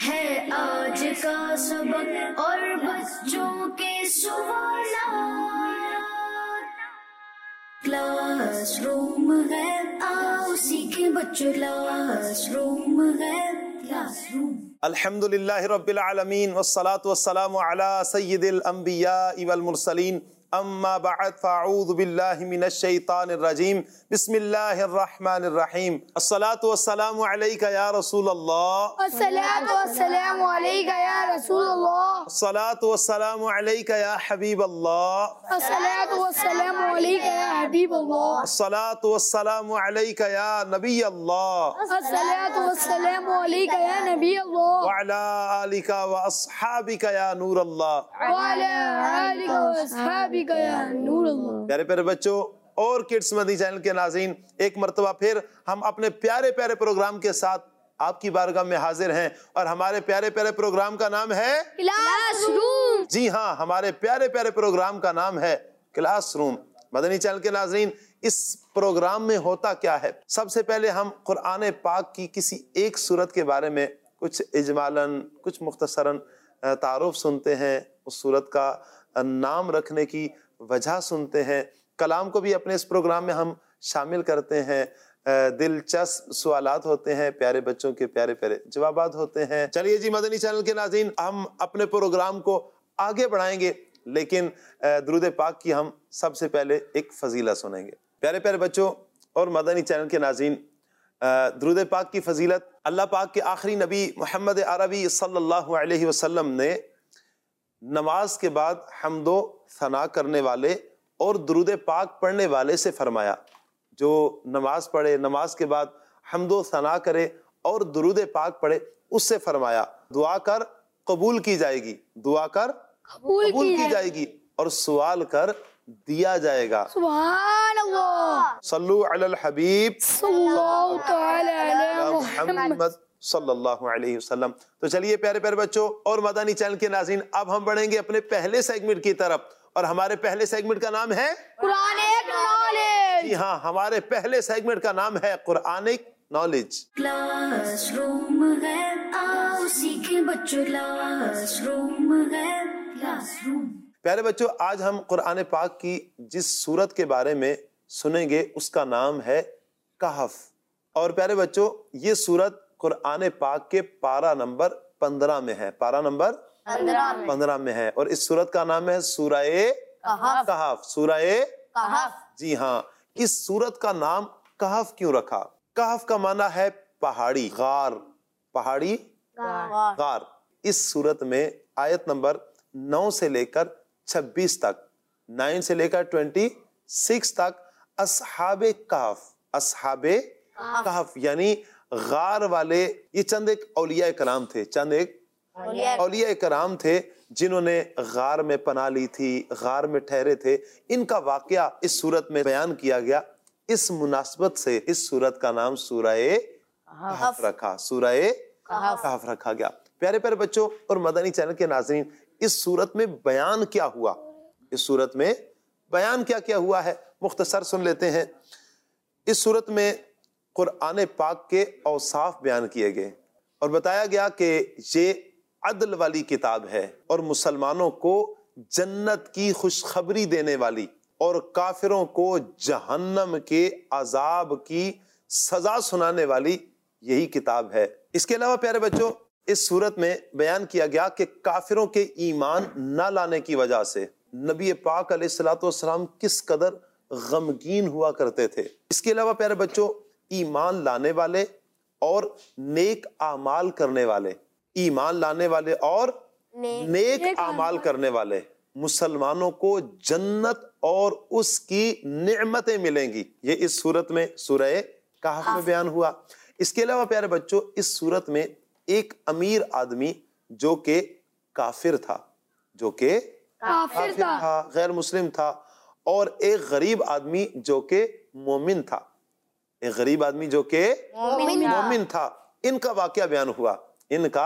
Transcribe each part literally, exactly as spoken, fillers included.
ہے آج کا سبق اور بچوں کے سوالات، کلاس روم ہے آؤ سیکھیں بچوں، کلاس روم ہے کلاس روم۔ الحمدللہ رب العالمین والصلاة والسلام علی سید الانبیاء والمرسلین، اما بعد فاعوذ باللہ من الشیطان الرجیم، بسم اللہ الرحمن الرحیم۔ الصلاة والسلام علیکہ یا رسول اللہ، الصلاة والسلام علیکہ یا رسول اللہ، الصلاة والسلام علیکہ یا حبیب اللہ، الصلاة والسلام علیکہ یا حبیب اللہ، الصلاة والسلام علیکہ یا نبی اللہ، الصلاة والسلام علیکہ یا نبی اللہ، وعلی آلکہ واصحابکہ یا نور اللہ۔ وعلی آلکہ واصحابکہ یا نور اللہ۔ پیارے پیارے بچوں اور کڈس مدنی چینل کے ناظرین، ایک مرتبہ پھر ہم اپنے پیارے پیارے پروگرام کے ساتھ آپ کی بارگاہ میں حاضر ہیں، اور ہمارے پیارے پیارے پروگرام کا نام ہے کلاس روم۔ جی ہاں، ہمارے پیارے پیارے پروگرام کا نام ہے کلاس روم۔ مدنی چینل کے ناظرین، اس پروگرام میں ہوتا کیا ہے؟ سب سے پہلے ہم قرآن پاک کی کسی ایک سورت کے بارے میں کچھ اجمالاً، کچھ مختصراً تعارف سنتے ہیں، اس سورت کا نام رکھنے کی وجہ سنتے ہیں، کلام کو بھی اپنے اس پروگرام میں ہم شامل کرتے ہیں، دلچسپ سوالات ہوتے ہیں، پیارے بچوں کے پیارے پیارے جوابات ہوتے ہیں۔ چلیے جی مدنی چینل کے ناظرین، ہم اپنے پروگرام کو آگے بڑھائیں گے، لیکن درود پاک کی ہم سب سے پہلے ایک فضیلت سنیں گے۔ پیارے پیارے بچوں اور مدنی چینل کے ناظرین، درود پاک کی فضیلت اللہ پاک کے آخری نبی محمد عربی صلی اللہ علیہ وسلم نے نماز کے بعد حمد و ثنا کرنے والے اور درود پاک پڑھنے والے سے فرمایا۔ جو نماز پڑھے، نماز کے بعد حمد و ثنا کرے اور درود پاک پڑھے، اس سے فرمایا دعا کر قبول کی جائے گی، دعا کر قبول قبول کی جائے گی، اور سوال کر دیا جائے گا۔ سبحان اللہ، صلو علی الحبیب صلی اللہ تعالی علی محمد۔ محمد صلی اللہ علیہ وسلم۔ تو چلیے پیارے پیارے بچوں اور مدنی چینل کے ناظرین، اب ہم بڑھیں گے اپنے پہلے سیگمنٹ کی طرف، اور ہمارے پہلے سیگمنٹ کا نام ہے قرآنک نالج۔ جی ہاں، ہمارے پہلے سیگمنٹ کا نام ہے قرآنک نالج۔ کلاس روم ہے آؤ سیکھیں بچوں، کلاس روم ہے کلاس روم۔ پیارے بچوں، آج ہم قرآن پاک کی جس سورت کے بارے میں سنیں گے اس کا نام ہے کہف۔ اور پیارے بچوں، یہ سورت قرآن پاک کے پارہ نمبر پندرہ میں ہے، پارہ نمبر پندرہ میں ہے، اور اس سورت کا نام ہے سورہ کہف۔ سورہ کہف۔ جی ہاں، اس سورت کا نام کہف کیوں رکھا؟ کہف کا معنی ہے پہاڑی، غار، پہاڑی غار۔ اس سورت میں آیت نمبر نو سے لے کر چھبیس تک، نائن سے لے کر ٹوینٹی سکس تک اصحاب کہف، اصحاب کہف یعنی غار والے، یہ چند ایک اولیاء کرام تھے، چند ایک اولیاء کرام تھے جنہوں نے غار میں پناہ لی تھی، غار میں ٹھہرے تھے۔ ان کا واقعہ اس سورت میں بیان کیا گیا۔ اس مناسبت سے اس سورت کا نام سورہ کہف رکھا، سورہ کہف رکھا گیا۔ پیارے پیارے بچوں اور مدنی چینل کے ناظرین، اس سورت میں بیان کیا ہوا؟ اس سورت میں بیان کیا کیا ہوا ہے مختصر سن لیتے ہیں۔ اس سورت میں قرآن پاک کے اوصاف بیان کیے گئے، اور بتایا گیا کہ یہ عدل والی کتاب ہے، اور مسلمانوں کو جنت کی خوشخبری دینے والی، اور کافروں کو جہنم کے عذاب کی سزا سنانے والی یہی کتاب ہے۔ اس کے علاوہ پیارے بچوں، اس صورت میں بیان کیا گیا کہ کافروں کے ایمان نہ لانے کی وجہ سے نبی پاک علیہ الصلوۃ والسلام کس قدر غمگین ہوا کرتے تھے۔ اس کے علاوہ پیارے بچوں، ایمان لانے والے اور نیک اعمال کرنے والے، ایمان لانے والے اور نیک اعمال کرنے والے مسلمانوں کو جنت اور اس کی نعمتیں ملیں گی۔ یہ اس صورت میں سورہ کہف میں بیان ہوا۔ اس کے علاوہ پیارے بچوں، اس صورت میں ایک امیر آدمی جو کہ کافر تھا، جو کہ کافر تھا، غیر مسلم تھا، اور ایک غریب آدمی جو کہ مومن تھا، ایک غریب آدمی جو کہ مومن تھا۔ ان کا واقعہ بیان ہوا، ان کا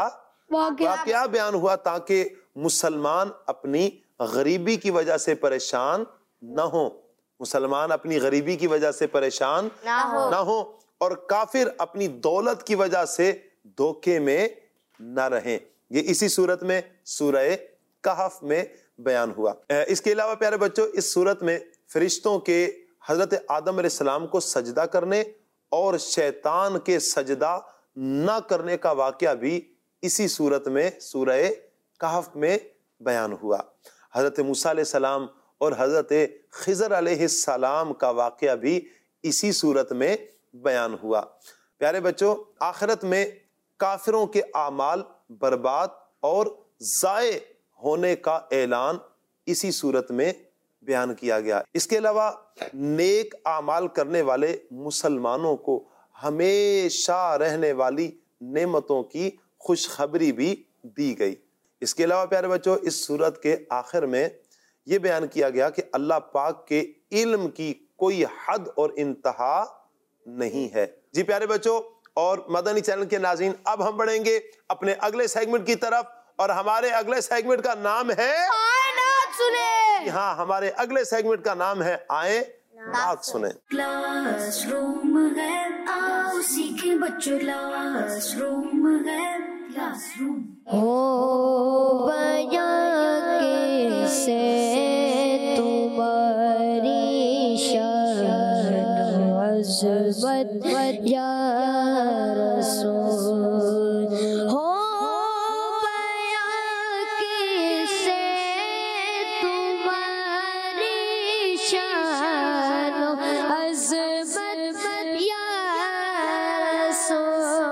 واقعہ بیان ہوا تاکہ مسلمان اپنی غریبی کی وجہ سے پریشان نہ ہوں، مسلمان اپنی غریبی کی وجہ سے پریشان نہ ہوں، اور کافر اپنی دولت کی وجہ سے دھوکے میں نہ رہیں۔ یہ اسی صورت میں سورہ کہف میں بیان ہوا۔ اس کے علاوہ پیارے بچوں اس صورت میں فرشتوں کے حضرت آدم علیہ السلام کو سجدہ کرنے اور شیطان کے سجدہ نہ کرنے کا واقعہ بھی اسی صورت میں سورہ کہف میں بیان ہوا۔ حضرت موسیٰ علیہ السلام اور حضرت خضر علیہ السلام کا واقعہ بھی اسی صورت میں بیان ہوا۔ پیارے بچوں آخرت میں کافروں کے اعمال برباد اور ضائع ہونے کا اعلان اسی صورت میں بیان کیا گیا۔ اس کے علاوہ نیک اعمال کرنے والے مسلمانوں کو ہمیشہ رہنے والی نعمتوں کی خوشخبری بھی دی گئی۔ اس کے علاوہ پیارے بچوں اس سورت کے آخر میں یہ بیان کیا گیا کہ اللہ پاک کے علم کی کوئی حد اور انتہا نہیں ہے۔ جی پیارے بچوں اور مدنی چینل کے ناظرین اب ہم بڑھیں گے اپنے اگلے سیگمنٹ کی طرف اور ہمارے اگلے سیگمنٹ کا نام ہے آئے نعت سنیں۔ ہاں ہمارے اگلے سیگمنٹ کا نام ہے آئیں نعت سنیں۔ کلاس روم ہے آؤ سیکھیں بچوں کلاس روم ہے کلاس روم ہو بیاں کیسے تمہاری شان عظمت یا رسول، ہو بیاں کیسے تمہاری شان عظمت یا رسول،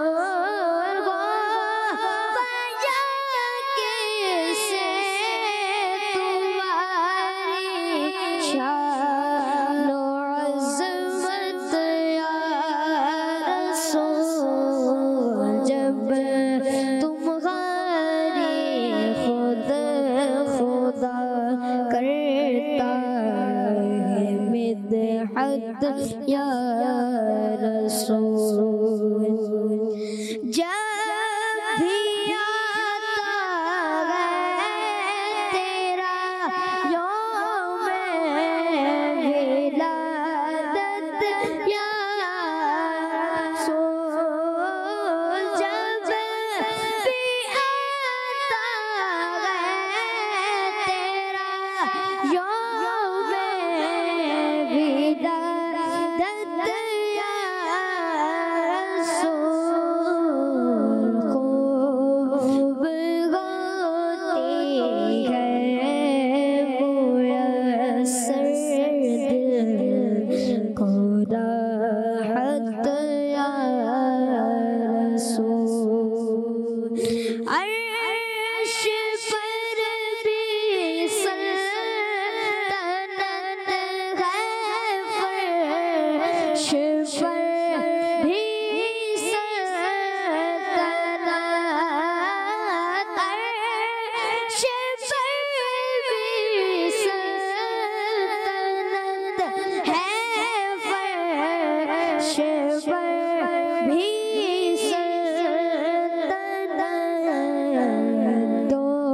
یا رسول، جب بھی آتا ہے تیرا یوم ولادت یا رسول، جب بھی آتا ہے تیرا یوم ولادت دو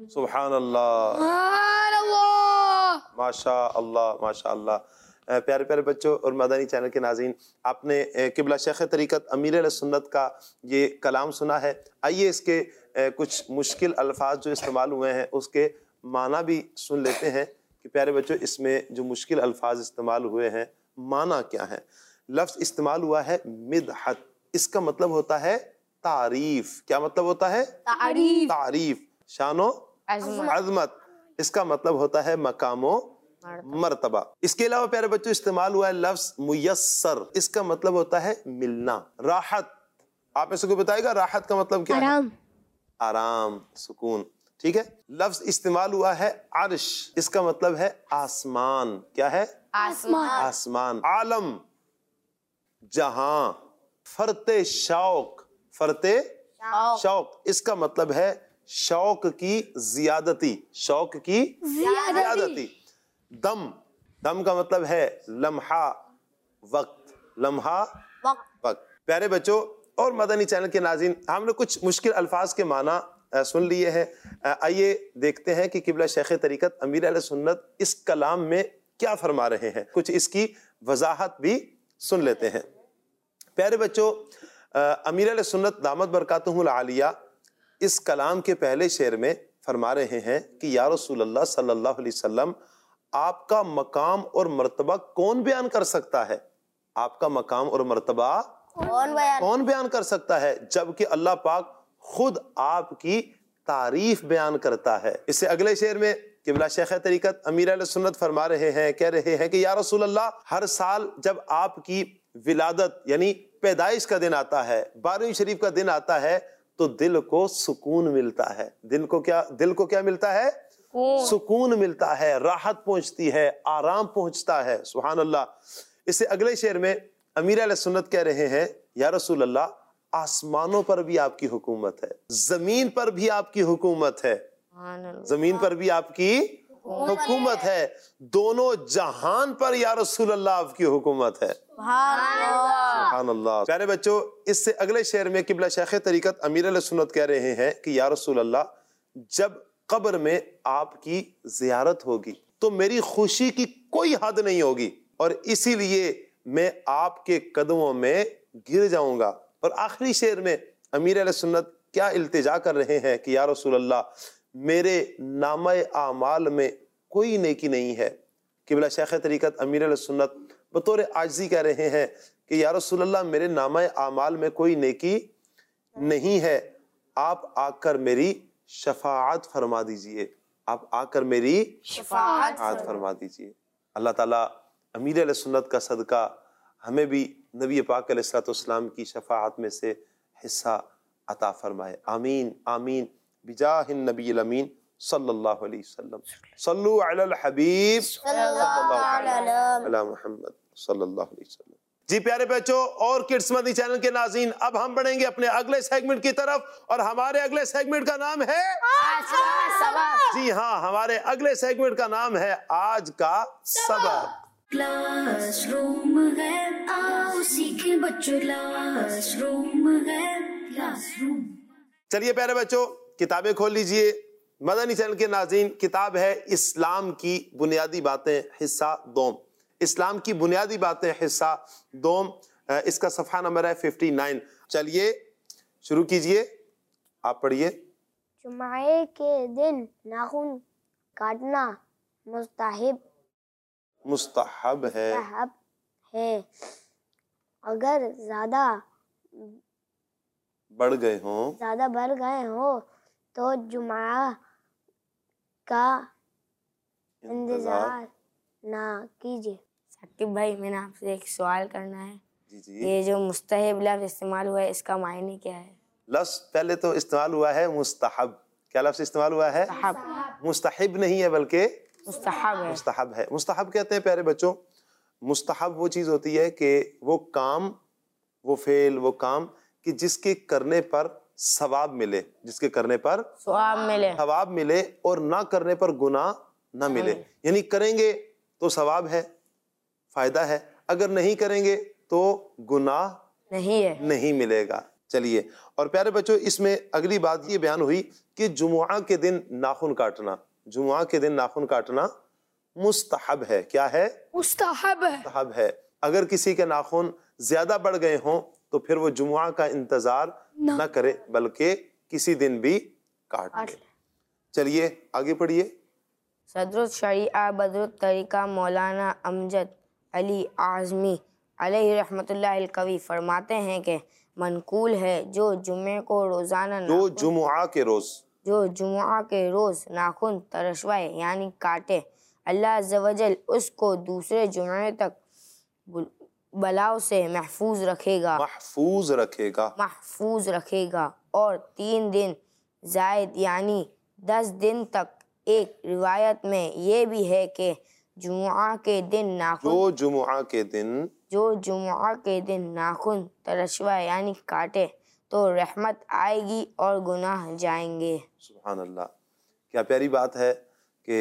सुभान अल्लाह, सुभान अल्लाह। माशा अल्लाह, माशा अल्लाह। प्यारे प्यारे बच्चों और मदनी चैनल के नाज़रीन, आपने किबला शेख तरीक़त अमीर अहले सुन्नत का ये कलाम सुना है। आइए इसके कुछ मुश्किल अल्फाज जो इस्तेमाल हुए हैं उसके माना भी सुन लेते हैं कि प्यारे बच्चों इसमें जो मुश्किल अल्फाज इस्तेमाल हुए हैं माना क्या है। लफ्ज़ इस्तेमाल हुआ है मिदहत, इसका मतलब होता है तारीफ। क्या मतलब होता है? तारीफ। तारीफ। शानो अज़मत, इसका मतलब होता है मकामो मर्तबा। इसके अलावा प्यारे बच्चों इस्तेमाल हुआ है लफ्ज़ मुयस्सर, इसका मतलब होता है मिलना। राहत, आप में से कोई बताएगा राहत का मतलब क्या है? आराम। आराम, सुकून। ठीक है। लफ्ज़ इस्तेमाल हुआ है अर्श, इसका मतलब है आसमान। क्या है? आसमान। आसमान। आलम, जहां। फरते शौक, फरते शौक, इसका मतलब है शौक की जियादती, शौक की जियादती। दम, दम का मतलब है लम्हा, वक्त, लम्हा वक्त। प्यारे बच्चों और मदनी चैनल के नाज़रीन, हमने कुछ मुश्किल अल्फाज के माना सुन लिए हैं। आइए देखते हैं कि किबला शेख तरीक़त अमीर अहले सुन्नत इस कलाम में क्या फरमा रहे हैं, कुछ इसकी वजाहत भी सुन लेते हैं। प्यारे बच्चों, अमीर अहले सुन्नत दामत बरकातुहुल आलिया इस कलाम के पहले शेर में फरमा रहे हैं कि या रसूल अल्लाह सल्लल्लाहु अलैहि वसल्लम, आपका मकाम और मर्तबा कौन बयान कर सकता है? आपका मकाम और मर्तबा कौन बयान कौन बयान कर सकता है, जबकि अल्लाह पाक खुद आपकी तारीफ बयान करता है। इससे अगले शेर में किबला शेख तरीक़त अमीर अहले सुन्नत फरमा रहे हैं, कह रहे हैं कि या रसूल अल्लाह, हर साल जब आपकी विलादत यानी पैदाइश का दिन आता है, बारहवीं शरीफ का दिन आता है, तो दिल को सुकून मिलता है। दिल को क्या दिल को क्या मिलता है? सुकून मिलता है, राहत पहुंचती है, आराम पहुंचता है। सुभान अल्लाह। इससे अगले शेर में अमीर अहले सुन्नत कह रहे हैं, या रसूल अल्लाह, आसमानों पर भी आपकी हुकूमत है, जमीन पर भी आपकी हुकूमत है, जमीन पर भी आपकी हुकूमत है, दोनों जहान पर या रसूल अल्लाह आपकी हुकूमत है। सुभान अल्लाह। प्यारे बच्चों, इससे अगले शेर में किबला शेख तरीक़त अमीर अहले सुन्नत कह रहे हैं कि या रसूल अल्लाह, जब कब्र में आपकी जियारत होगी तो मेरी खुशी की कोई हद नहीं होगी, और इसीलिए मैं आपके कदमों में गिर जाऊंगा। और आखिरी शेर में अमीर अहले सुन्नत क्या इल्तिजा कर रहे हैं कि या रसूल अल्लाह, मेरे नामे आमाल में कोई नेकी नहीं है। किबला शेख तरीक़त अमीर अहले सुन्नत बतौर आजिज़ी कह रहे हैं कि या रसूल अल्लाह, मेरे नामे आमाल में कोई नेकी नहीं है, आप आकर मेरी शफाअत फरमा दीजिए, आप आकर मेरी शफाअत फरमा दीजिए। अल्लाह ताला अमीर अहले सुन्नत का सदका हमें भी नबी पाक अलैहिस्सलाम की शफाअत में से हिस्सा अता फरमाए। आमीन आमीन बिजाहिन नबील अमीन सल्लल्लाहु अलैहि वसल्लम। सल्लु अलल हबीब सल्लल्लाहु अला मुहम्मद सल्लल्लाहु अलैहि वसल्लम। जी प्यारे बच्चों और किड्स मदनी चैनल के नाज़रीन, अब हम बढ़ेंगे अपने अगले सेगमेंट की तरफ, और हमारे अगले सेगमेंट का नाम है आज का सबक। जी हाँ, हमारे अगले सेगमेंट का नाम है आज का सबक। क्लासरूम है, आओ सीखे बच्चों, क्लासरूम है, क्लासरूम। चलिए प्यारे बच्चों, किताबें खोल लीजिए। मदनी चैनल के नाज़रीन, किताब है इस्लाम की बुनियादी बातें हिस्सा दोम। इस्लाम की बुनियादी बातें हिस्सा दोम, इसका सफ़हा नंबर है फिफ्टी नाइन। चलिए शुरू कीजिए, आप पढ़िए। जुमाए के दिन नाखून काटना मुस्तहिब मुस्तहब है मुस्तहब है। अगर ज्यादा बढ़ गए हों ज्यादा बढ़ गए हो तो जुमा का इंतजार ना कीजिए। साकिब भाई, मैंने आपसे एक सवाल करना है। जी जी। ये जो मुस्तहिब लफ्ज़ इस्तेमाल हुआ है, इसका मायने क्या है? लफ्ज़ पहले तो इस्तेमाल हुआ है मुस्तहब। क्या लफ्ज़ इस्तेमाल हुआ है? मुस्तहिब नहीं है बल्कि मुस्तहब है। मुस्तहब है। मुस्तहब कहते हैं प्यारे बच्चों, मुस्तहब वो चीज़ होती है कि वो काम, वो फेल, वो काम कि जिसके करने पर सवाब मिले, जिसके करने पर सवाब मिले सवाब मिले और ना करने पर गुनाह ना मिले। यानी करेंगे तो सवाब है, फायदा है, अगर नहीं करेंगे तो गुनाह नहीं है। नहीं मिलेगा। چلیے، اور پیارے بچوں اس میں اگلی بات یہ بیان ہوئی کہ جمعہ کے دن ناخن کاٹنا، جمعہ کے دن ناخن کاٹنا مستحب ہے. کیا ہے؟ مستحب ہے. مستحب ہے. اگر کسی کے ناخن زیادہ بڑھ گئے ہوں تو پھر وہ جمعہ کا انتظار نہ کرے بلکہ کسی دن بھی کاٹ لے. چلیے آگے پڑھیے. صدر الشریعہ بدر الطریقہ مولانا امجد علی اعظمی علیہ رحمۃ اللہ القوی فرماتے ہیں کہ منقول ہے جو جمعے کو روزانہ جو جمعہ کے روز جو جمعہ کے روز ناخن ترشوائے یعنی کاٹے، اللہ عز و جل اس کو دوسرے جمعے تک بلاؤ سے محفوظ رکھے گا محفوظ رکھے گا محفوظ رکھے گا اور تین دن زائد یعنی دس دن تک. ایک روایت میں یہ بھی ہے کہ جمعہ کے دن ناخن جو جمعہ کے دن جو جمعہ کے دن ناخن ترشوائے یعنی کاٹے تو رحمت آئے گی اور گناہ جائیں گے. سبحان اللہ، کیا پیاری بات ہے کہ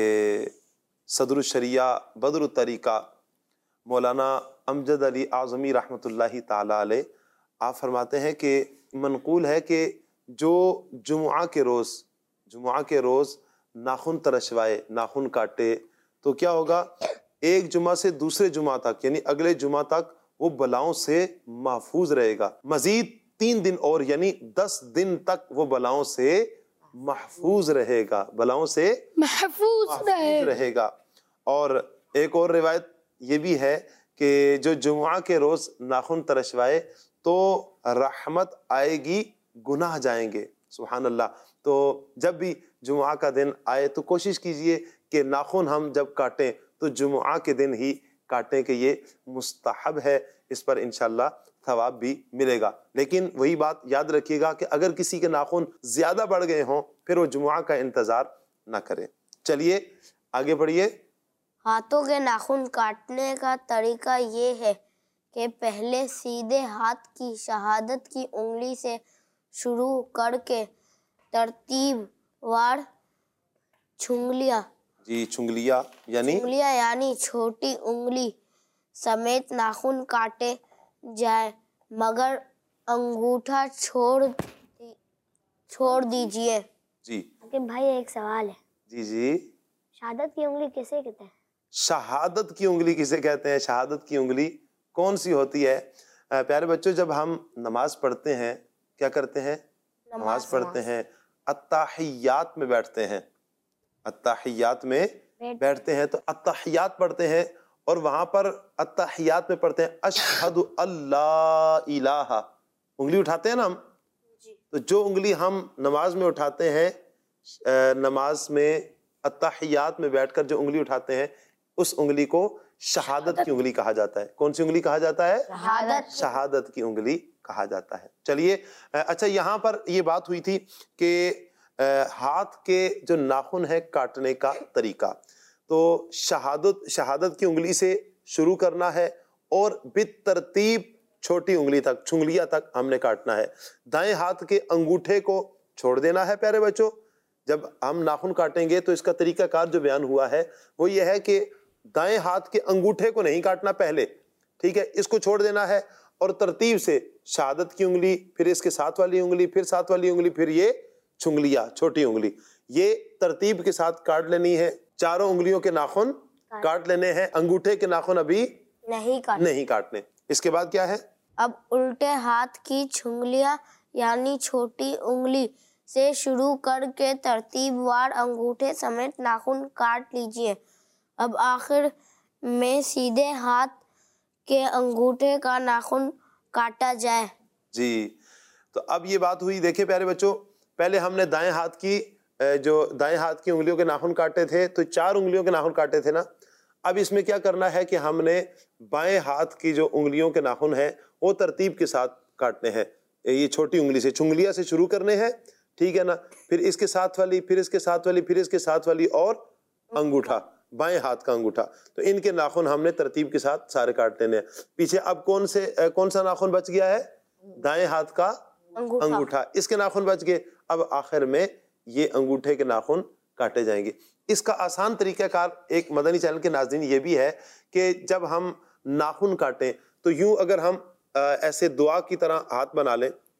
صدر الشریعہ بدر الطریقہ مولانا امجد علی اعظمی رحمۃ اللہ تعالی علیہ آپ فرماتے ہیں کہ منقول ہے کہ جو جمعہ کے روز جمعہ کے روز ناخن ترشوائے، ناخن کاٹے تو کیا ہوگا، ایک جمعہ سے دوسرے جمعہ تک یعنی اگلے جمعہ تک وہ بلاؤں سے محفوظ رہے گا. مزید تین دن اور یعنی دس دن تک وہ بلاؤں سے محفوظ رہے گا بلاؤں سے محفوظ رہے رہے گا. اور ایک اور روایت یہ بھی ہے کہ جو جمعہ کے روز ناخن ترشوائے تو رحمت آئے گی، گناہ جائیں گے. سبحان اللہ. تو جب بھی جمعہ کا دن آئے تو کوشش کیجئے کہ ناخن ہم جب کاٹیں تو جمعہ کے دن ہی کاٹیں کہ یہ مستحب ہے، اس پر انشاءاللہ ثواب بھی ملے گا. لیکن وہی بات یاد رکھیے گا کہ اگر کسی کے ناخن زیادہ بڑھ گئے ہوں پھر وہ جمعہ کا انتظار نہ کرے. چلیے آگے بڑھیے. ہاتھوں کے ناخن کاٹنے کا طریقہ یہ ہے کہ پہلے سیدھے ہاتھ کی شہادت کی انگلی سے شروع کر کے ترتیب وار چھنگلیاں جی چنگلیا یعنی انگلیاں یعنی چھوٹی انگلی سمیت ناخن کاٹے جائے مگر انگوٹھا چھوڑ دی چھوڑ دیجئے. جی کہ بھائی ایک سوال ہے، جی جی شہادت کی انگلی کسے کہتے ہیں؟ شہادت کی انگلی کسے کہتے ہیں؟ شہادت کی انگلی کون سی ہوتی ہے؟ پیارے بچوں جب ہم نماز پڑھتے ہیں کیا کرتے ہیں؟ نماز پڑھتے ہیں، التحیات میں بیٹھتے ہیں التحیات میں بیٹھتے ہیں تو التحیات پڑھتے ہیں اور وہاں پر التحیات میں پڑھتے ہیں اشہد اللہ الہ، انگلی اٹھاتے ہیں نا ہم، تو جو انگلی ہم نماز میں اٹھاتے ہیں نماز میں التحیات میں بیٹھ کر جو انگلی اٹھاتے ہیں اس انگلی کو شہادت کی انگلی کہا جاتا ہے. کون سی انگلی کہا جاتا ہے؟ شہادت. شہادت کی انگلی کہا جاتا ہے. چلیے اچھا یہاں پر یہ بات ہوئی تھی کہ ہاتھ کے جو ناخن ہے کاٹنے کا طریقہ، تو شہادت شہادت کی انگلی سے شروع کرنا ہے اور بالترتیب چھوٹی انگلی تک چھنگلیاں تک ہم نے کاٹنا ہے. دائیں ہاتھ کے انگوٹھے کو چھوڑ دینا ہے. پیارے بچوں جب ہم ناخن کاٹیں گے تو اس کا طریقہ کار جو بیان ہوا ہے وہ یہ ہے کہ دائیں ہاتھ کے انگوٹھے کو نہیں کاٹنا پہلے، ٹھیک ہے، اس کو چھوڑ دینا ہے اور ترتیب سے شہادت کی انگلی، پھر اس کے ساتھ والی انگلی، پھر ساتھ والی انگلی، پھر یہ چھنگلیاں چھوٹی انگلی، یہ ترتیب کے ساتھ کاٹ لینی ہے. چاروں انگلیوں کے ناخن کاٹ لینے ہیں، انگوٹھے کے ناخن ابھی نہیں کاٹ نہیں کاٹنے. اس کے بعد کیا ہے؟ اب الٹے ہاتھ کی چھنگلیاں یعنی چھوٹی انگلی سے شروع کر کے ترتیب وار انگوٹھے سمیت ناخن کاٹ لیجئے. اب آخر میں سیدھے ہاتھ کے انگوٹھے کا ناخن کاٹا جائے. جی تو اب یہ بات ہوئی، دیکھیں پیارے بچوں پہلے ہم نے دائیں ہاتھ کی جو دائیں ہاتھ کی انگلیوں کے ناخن کاٹے تھے تو چار انگلیوں کے ناخن کاٹے تھے نا. اب اس میں کیا کرنا ہے کہ ہم نے بائیں ہاتھ کی جو انگلیوں کے ناخن ہیں وہ ترتیب کے ساتھ کاٹنے ہیں. یہ چھوٹی انگلی سے چھنگلیاں سے شروع کرنے ہیں، ٹھیک ہے نا، پھر اس کے ساتھ والی، پھر اس کے ساتھ والی، پھر اس کے ساتھ والی اور انگوٹھا، بائیں ہاتھ کا انگوٹھا. تو ان کے ناخن ہم نے ترتیب کے ساتھ سارے کاٹ لینے ہیں. پیچھے اب کون سے کون سا ناخن بچ گیا ہے؟ دائیں ہاتھ کا انگوٹھا، اس کے ناخن بچ گئے. اب آخر میں یہ انگوٹھے کے ناخن کاٹے جائیں گے. اس کا آسان طریقہ کار ایک مدنی چینل کے ناظرین یہ بھی ہے کہ جب ہم ناخن کاٹیں تو یوں اگر ہم ایسے دعا کی طرح ہاتھ بنا لیں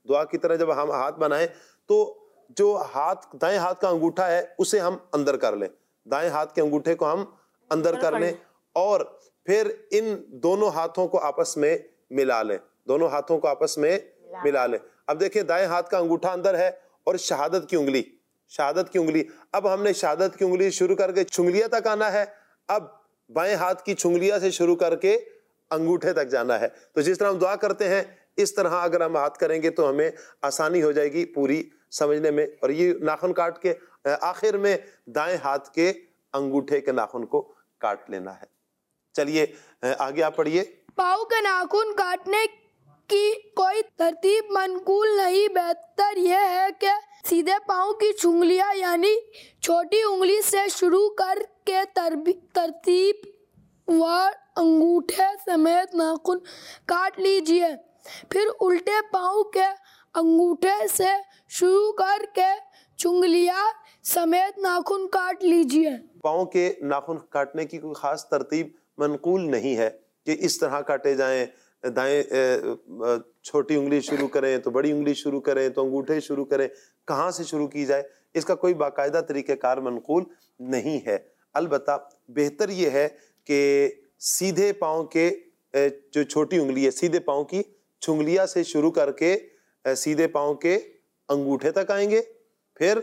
دعا کی طرح جب ہم ہاتھ بنائیں تو جو ہاتھ دائیں ہاتھ کا انگوٹھا ہے اسے ہم اندر کر لیں, دائیں ہاتھ کے انگوٹھے کو ہم اندر کر لیں اور پھر ان دونوں ہاتھوں کو آپس میں ملا لیں, دونوں ہاتھوں کو آپس میں ملا لیں. اب دیکھیں دائیں ہاتھ کا انگوٹھا اندر ہے اور شہادت کی انگلی, شہادت کی انگلی, اب ہم نے شہادت کی انگلی شروع کر کے چھنگلیاں تک آنا ہے, اب بائیں ہاتھ کی چھنگلیاں سے شروع کر کے انگوٹھے تک جانا ہے. تو جس طرح ہم دعا کرتے ہیں اس طرح اگر ہم ہاتھ کریں گے تو ہمیں آسانی ہو جائے گی پوری سمجھنے میں. اور یہ ناخن کاٹ کے آخر میں دائیں ہاتھ کے انگوٹھے کے ناخن کو کاٹ لینا ہے. چلیے آگے آپ پڑھیے. پاؤں کے ناخن کاٹنے کی کوئی ترتیب منقول نہیں, بہتر یہ ہے کہ سیدھے پاؤں کی چھنگلیاں یعنی چھوٹی انگلی سے شروع کر کے ترتیب وار انگوٹھے سمیت ناخن کاٹ لیجئے, پھر الٹے پاؤں کے انگوٹھے سے شروع کر کے چھنگلیاں سمیت ناخن کاٹ لیجئے. پاؤں کے ناخن کاٹنے کی کوئی خاص ترتیب منقول نہیں ہے کہ اس طرح کاٹے جائیں, دائیں چھوٹی انگلی شروع کریں تو بڑی انگلی شروع کریں تو انگوٹھے شروع کریں, کہاں سے شروع کی جائے, اس کا کوئی باقاعدہ طریقہ کار منقول نہیں ہے. البتہ بہتر یہ ہے کہ سیدھے پاؤں کے جو چھوٹی انگلی ہے سیدھے پاؤں کی چھنگلیاں سے شروع کر کے سیدھے پاؤں کے انگوٹھے تک آئیں گے, پھر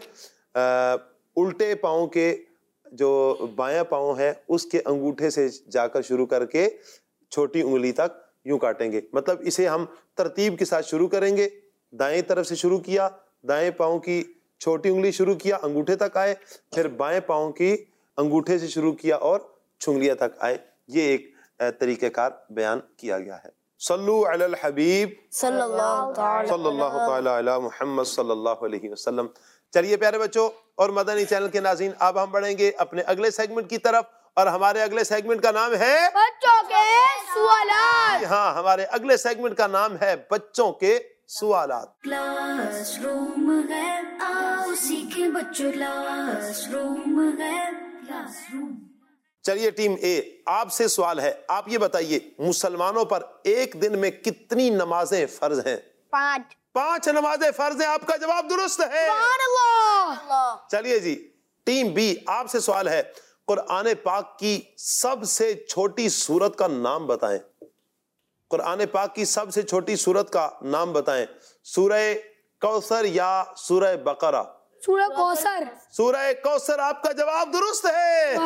الٹے پاؤں کے جو بایاں پاؤں ہے اس کے انگوٹھے سے جا کر شروع کر کے چھوٹی انگلی تک یوں کاٹیں گے. مطلب اسے ہم ترتیب کے ساتھ شروع کریں گے, دائیں طرف سے شروع کیا, دائیں پاؤں کی چھوٹی انگلی شروع کیا, انگوٹھے تک آئے, پھر بائیں پاؤں کی انگوٹھے سے شروع کیا اور چھنگلیاں تک آئے. یہ ایک طریقہ کار بیان کیا گیا ہے. صلو علی الحبیب صلی اللہ تعالی صلی اللہ تعالی علی محمد صلی اللہ علیہ وسلم. چلیے پیارے بچوں اور مدنی چینل کے ناظرین, اب ہم بڑھیں گے اپنے اگلے سیگمنٹ کی طرف, اور ہمارے اگلے سیگمنٹ کا نام ہے بچوں کے سوالات. ہاں, ہمارے اگلے سیگمنٹ کا نام ہے بچوں کے سوالات. کلاس روم ہے, آؤ سیکھیں بچوں, کلاس روم ہے, کلاس روم. چلیے ٹیم اے, آپ سے سوال ہے, آپ یہ بتائیے مسلمانوں پر ایک دن میں کتنی نمازیں فرض ہیں؟ پانچ. پانچ نمازیں فرض ہیں. آپ کا جواب درست ہے. چلیے جی ٹیم بی, آپ سے سوال ہے, قرآن پاک کی سب سے چھوٹی سورت کا نام بتائیں. قرآن پاک کی سب سے چھوٹی سورت کا نام بتائیں. سورہ کوثر یا سورہ بقرہ؟ سورہ کوثر. سورہ کوثر. آپ کا جواب درست ہے.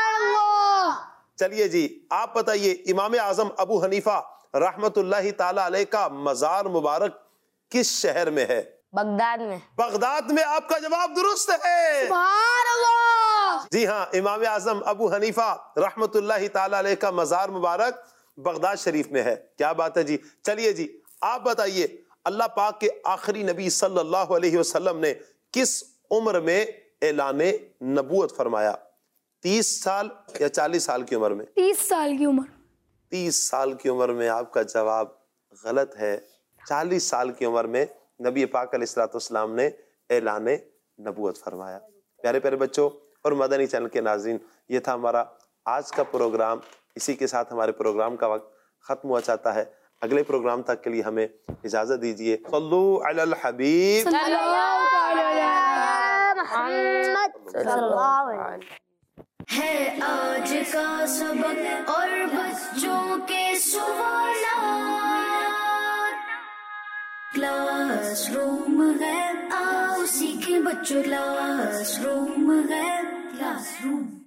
چلیے جی آپ بتائیے, امام اعظم ابو حنیفہ رحمت اللہ تعالی علیہ کا مزار مبارک کس شہر میں ہے؟ بغداد میں. بغداد میں. آپ کا جواب درست ہے. جی ہاں, امام اعظم ابو حنیفہ رحمت اللہ تعالی علیہ کا مزار مبارک بغداد شریف میں ہے. کیا بات ہے جی. چلیے جی آپ بتائیے, اللہ پاک کے آخری نبی صلی اللہ علیہ وسلم نے کس عمر میں اعلان نبوت فرمایا؟ تیس سال یا چالیس سال کی عمر میں؟ تیس سال کی عمر. تیس سال کی عمر میں. آپ کا جواب غلط ہے. چالیس سال کی عمر میں نبی پاک علیہ الصلوۃ والسلام نے اعلان نبوت فرمایا. پیارے پیارے بچوں اور مدنی چینل کے ناظرین, یہ تھا ہمارا آج کا پروگرام. اسی کے ساتھ ہمارے پروگرام کا وقت ختم ہوا چاہتا ہے. اگلے پروگرام تک کے لیے ہمیں اجازت دیجیے. صلو علی الحبیب ہے آج کا سبق اور بچوں کے سوالات. کلاس روم ہے, آؤ سیکھیں بچوں, کلاس روم ہے, کلاس روم.